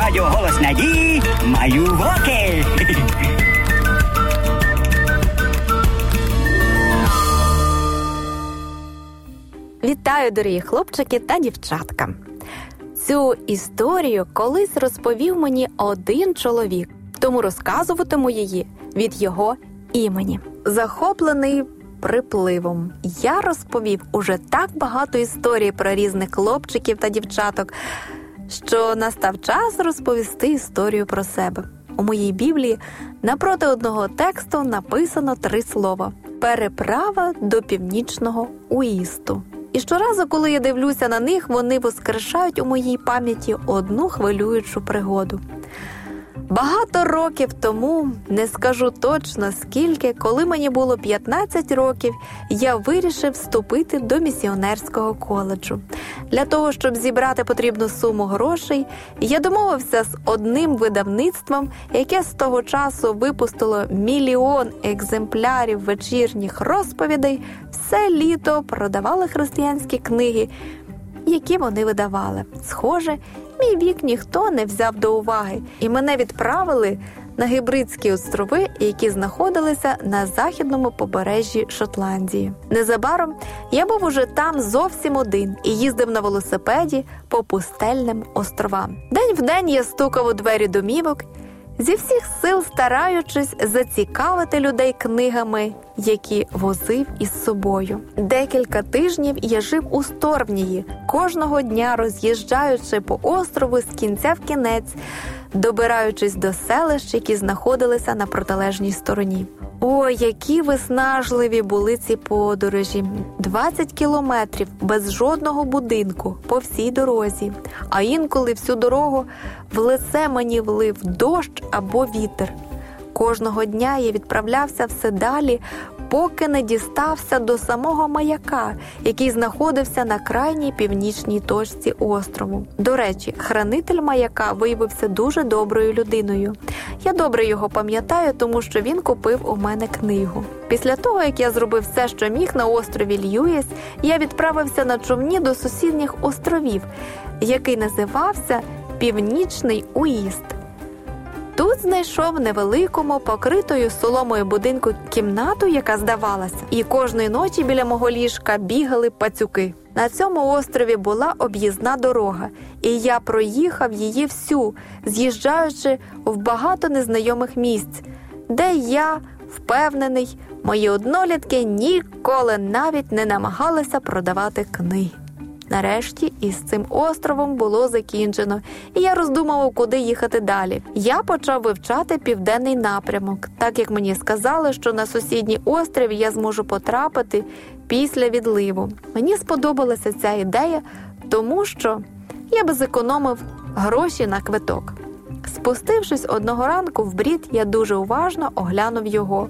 Радіо «Голос надії» Малюваки. Вітаю, дорогі хлопчики та дівчатка! Цю історію колись розповів мені один чоловік, тому розказуватиму її від його імені. Захоплений припливом, я розповів уже так багато історій про різних хлопчиків та дівчаток, що настав час розповісти історію про себе. У моїй Біблії напроти одного тексту написано 3 слова «Переправа до північного уїзду». І щоразу, коли я дивлюся на них, вони воскрешають у моїй пам'яті одну хвилюючу пригоду. Багато років тому, не скажу точно скільки, коли мені було 15 років, я вирішив вступити до місіонерського коледжу. Для того, щоб зібрати потрібну суму грошей, я домовився з одним видавництвом, яке з того часу випустило 1 мільйон екземплярів вечірніх розповідей, все літо продавали християнські книги, які вони видавали. Схоже, мій вік ніхто не взяв до уваги, і мене відправили на Гебридські острови, які знаходилися на західному побережжі Шотландії. Незабаром я був уже там зовсім один і їздив на велосипеді по пустельним островам. День в день я стукав у двері домівок, зі всіх сил стараючись зацікавити людей книгами, які возив із собою. Декілька тижнів я жив у Сторвнії, кожного дня роз'їжджаючи по острову з кінця в кінець, добираючись до селищ, які знаходилися на протилежній стороні. Ой, які виснажливі були ці подорожі. 20 кілометрів без жодного будинку по всій дорозі. А інколи всю дорогу в лице мені влив дощ або вітер. Кожного дня я відправлявся все далі, поки не дістався до самого маяка, який знаходився на крайній північній точці острову. До речі, хранитель маяка виявився дуже доброю людиною. Я добре його пам'ятаю, тому що він купив у мене книгу. Після того, як я зробив все, що міг на острові Льюіс, я відправився на човні до сусідніх островів, який називався Північний уїзд. Тут знайшов невеликому, покритою соломою будинку кімнату, яка здавалася, і кожної ночі біля мого ліжка бігали пацюки. На цьому острові була об'їзна дорога, і я проїхав її всю, з'їжджаючи в багато незнайомих місць, де я, впевнений, мої однолітки ніколи навіть не намагалися продавати книги. Нарешті із цим островом було закінчено, і я роздумував, куди їхати далі. Я почав вивчати південний напрямок, так як мені сказали, що на сусідній острів я зможу потрапити після відливу. Мені сподобалася ця ідея, тому що я би зекономив гроші на квиток. Спустившись одного ранку в брід, я дуже уважно оглянув його.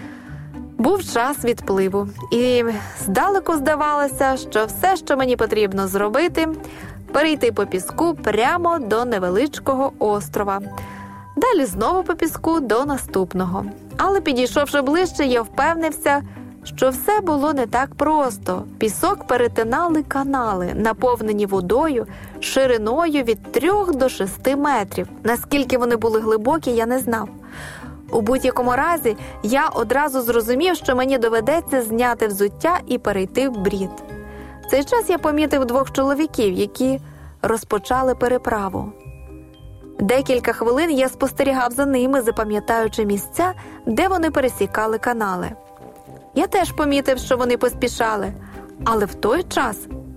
Був час відпливу, і здалеку здавалося, що все, що мені потрібно зробити – перейти по піску прямо до невеличкого острова. Далі знову по піску до наступного. Але підійшовши ближче, я впевнився, що все було не так просто. Пісок перетинали канали, наповнені водою, шириною від 3 до 6 метрів. Наскільки вони були глибокі, я не знав. У будь-якому разі, я одразу зрозумів, що мені доведеться зняти взуття і перейти в брід. В цей час я помітив 2 чоловіків, які розпочали переправу. Декілька хвилин я спостерігав за ними, запам'ятаючи місця, де вони пересікали канали. Я теж помітив, що вони поспішали, але в той час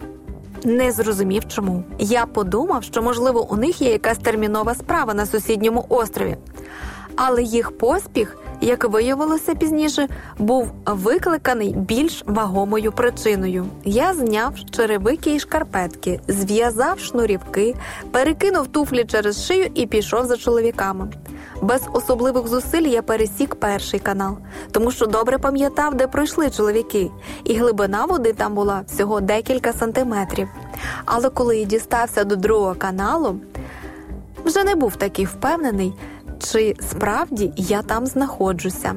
не зрозумів чому. Я подумав, що, можливо, у них є якась термінова справа на сусідньому острові. Але їх поспіх, як виявилося пізніше, був викликаний більш вагомою причиною. Я зняв черевики і шкарпетки, зв'язав шнурівки, перекинув туфлі через шию і пішов за чоловіками. Без особливих зусиль я пересік перший канал, тому що добре пам'ятав, де пройшли чоловіки, і глибина води там була всього декілька сантиметрів. Але коли я дістався до другого каналу, вже не був такий впевнений, чи справді я там знаходжуся.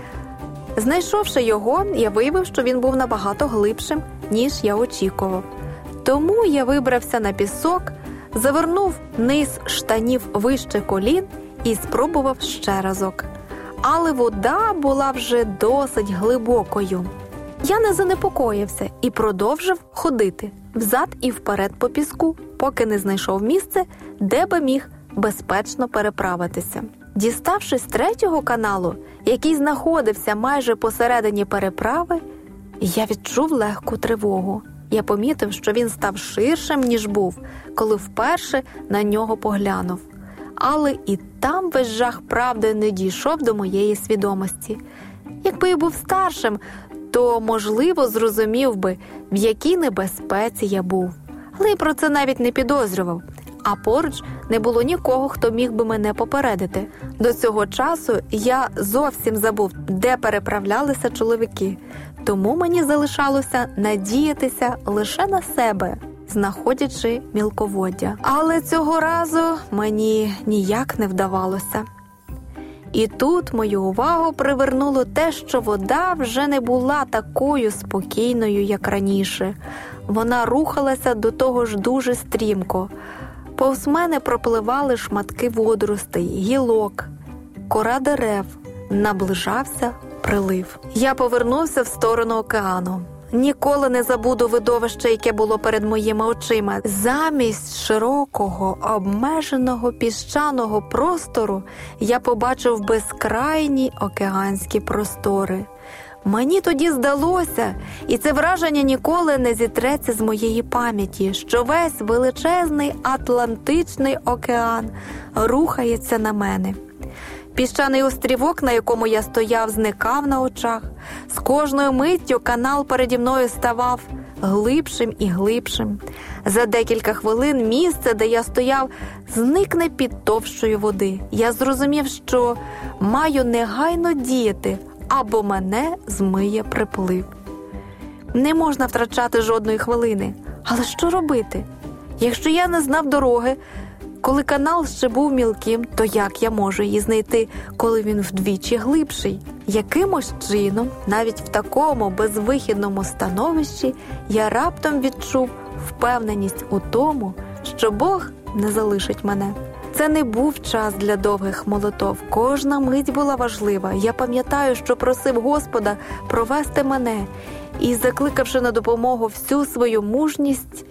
Знайшовши його, я виявив, що він був набагато глибшим, ніж я очікував. Тому я вибрався на пісок, завернув низ штанів вище колін і спробував ще разок. Але вода була вже досить глибокою. Я не занепокоївся і продовжив ходити взад і вперед по піску, поки не знайшов місце, де би міг безпечно переправитися. Діставшись третього каналу, який знаходився майже посередині переправи, я відчув легку тривогу. Я помітив, що він став ширшим, ніж був, коли вперше на нього поглянув. Але і там весь жах правди не дійшов до моєї свідомості. Якби я був старшим, то, можливо, зрозумів би, в якій небезпеці я був. Але я про це навіть не підозрював. А поруч не було нікого, хто міг би мене попередити. До цього часу я зовсім забув, де переправлялися чоловіки. Тому мені залишалося надіятися лише на себе, знаходячи мілководдя. Але цього разу мені ніяк не вдавалося. І тут мою увагу привернуло те, що вода вже не була такою спокійною, як раніше. Вона рухалася до того ж дуже стрімко. Повз мене пропливали шматки водоростей, гілок, кора дерев. Наближався прилив. Я повернувся в сторону океану. Ніколи не забуду видовище, яке було перед моїми очима. Замість широкого, обмеженого піщаного простору я побачив безкрайні океанські простори. Мені тоді здалося, і це враження ніколи не зітреться з моєї пам'яті, що весь величезний Атлантичний океан рухається на мене. Піщаний острівок, на якому я стояв, зникав на очах. З кожною миттю канал переді мною ставав глибшим і глибшим. За декілька хвилин місце, де я стояв, зникне під товщою води. Я зрозумів, що маю негайно діяти, або мене змиє приплив. Не можна втрачати жодної хвилини. Але що робити? Якщо я не знав дороги, коли канал ще був мілким, то як я можу її знайти, коли він вдвічі глибший? Якимось чином, навіть в такому безвихідному становищі, я раптом відчув впевненість у тому, що Бог не залишить мене. Це не був час для довгих молитов. Кожна мить була важлива. Я пам'ятаю, що просив Господа провести мене. І, закликавши на допомогу всю свою мужність,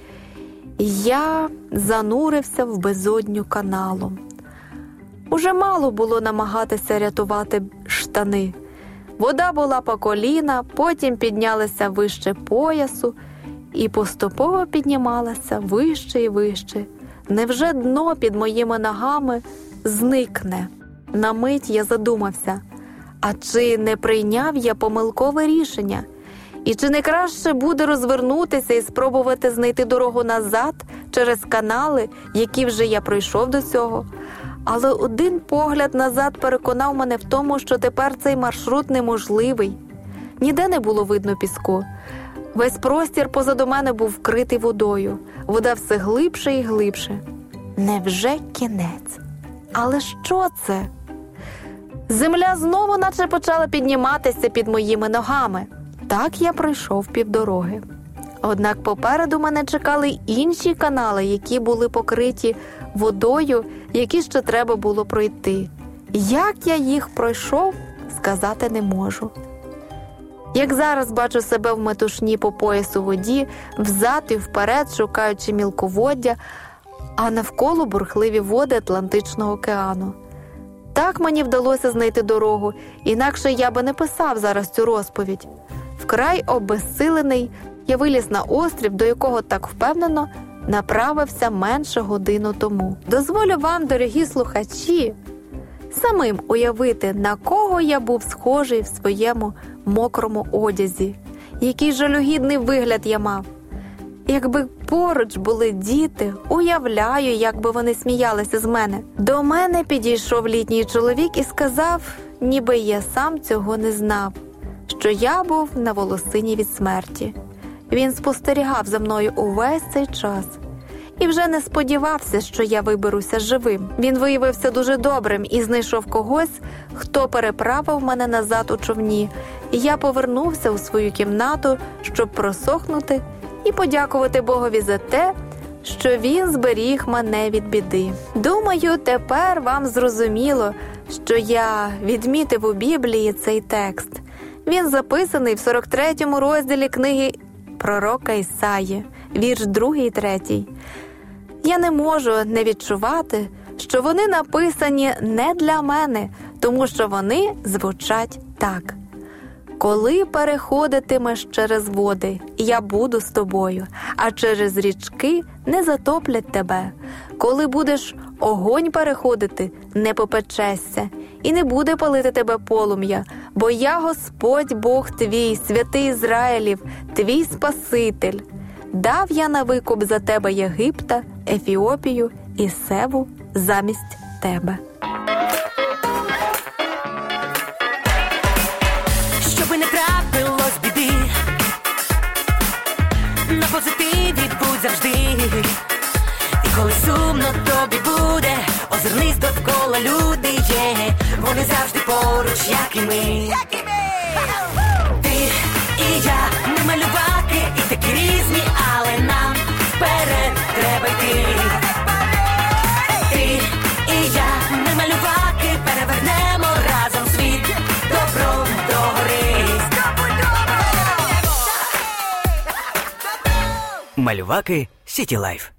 я занурився в безодню каналу. Уже мало було намагатися рятувати штани. Вода була по коліна, потім піднялася вище поясу і поступово піднімалася вище і вище. Невже дно під моїми ногами зникне? На мить я задумався, а чи не прийняв я помилкове рішення? І чи не краще буде розвернутися і спробувати знайти дорогу назад через канали, які вже я пройшов до цього? Але один погляд назад переконав мене в тому, що тепер цей маршрут неможливий. Ніде не було видно піску. Весь простір позаду мене був вкритий водою. Вода все глибше і глибше. Невже кінець? Але що це? Земля знову наче почала підніматися під моїми ногами. Так я пройшов півдороги. Однак попереду мене чекали інші канали, які були покриті водою, які ще треба було пройти. Як я їх пройшов, сказати не можу. Як зараз бачу себе в метушні по пояс у воді, взад і вперед, шукаючи мілководдя, а навколо бурхливі води Атлантичного океану. Так мені вдалося знайти дорогу, інакше я би не писав зараз цю розповідь. Вкрай обезсилений, я виліз на острів, до якого так впевнено направився менше годину тому. Дозволю вам, дорогі слухачі, самим уявити, на кого я був схожий в своєму мокрому одязі, який жалюгідний вигляд я мав. Якби поруч були діти, уявляю, як би вони сміялися з мене. До мене підійшов літній чоловік і сказав, ніби я сам цього не знав, що я був на волосині від смерті. Він спостерігав за мною увесь цей час і вже не сподівався, що я виберуся живим. Він виявився дуже добрим і знайшов когось, хто переправив мене назад у човні, і я повернувся у свою кімнату, щоб просохнути і подякувати Богові за те, що Він зберіг мене від біди. Думаю, тепер вам зрозуміло, що я відмітив у Біблії цей текст. Він записаний в 43-му розділі книги пророка Ісаї, вірш 2 і 3. Я не можу не відчувати, що вони написані не для мене, тому що вони звучать так. «Коли переходитимеш через води, я буду з тобою, а через річки не затоплять тебе. Коли будеш огонь переходити, не попечешся, і не буде палити тебе полум'я, бо я Господь Бог твій, святий Ізраїлів, твій Спаситель. Дав я на викуп за тебе Єгипта, Ефіопію і Севу замість тебе». Щоби не трапилось біди, на позитиві будь завжди. І коли сумно тобі буде, озирнись довкола, люди є. Вони завжди поруч, як і ми. Ти і я, ми малюваки, і такі різні, але нам вперед треба йти. Ти і я, ми малюваки, перевернемо разом світ добром догори. Малюваки Сіті Лайф.